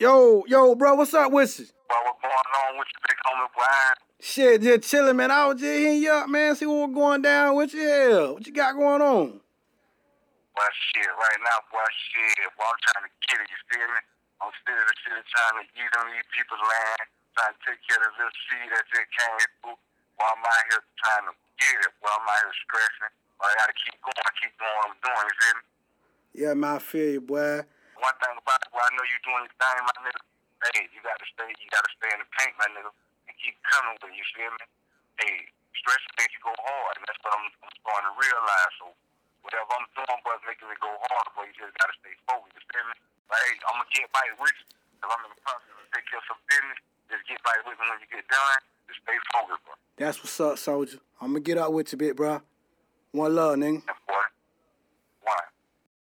Yo, bro, what's up with you? Bro, what's going on with you, big homie, Brian? Shit, just chilling, man. I was just hitting you up, man. See what's going down with you. Yeah, what you got going on? Well, shit, right now, boy, I'm trying to get it, you feel me? I'm still trying to eat on these people's land, trying to take care of this seed that just came through, while I'm out here trying to get it, while I'm out here stressing. But I gotta keep going what I'm doing, you feel me? Yeah, man, I feel you, boy. One thing about it, boy, I know you doing your thing, my nigga. Hey, you gotta stay in the paint, my nigga, and keep coming with it, you feel me? Hey, stress makes you go hard, and that's what I'm starting to realize. So whatever I'm doing, boy, it's making me go hard, boy, you just gotta stay focused, you feel me? But hey, I'm gonna get by with you, because I'm in the process of taking care of some business. Just get by with me when you get done. Just stay focused, bro. That's what's up, soldier. I'm gonna get out with you, bit, bro. One love, nigga.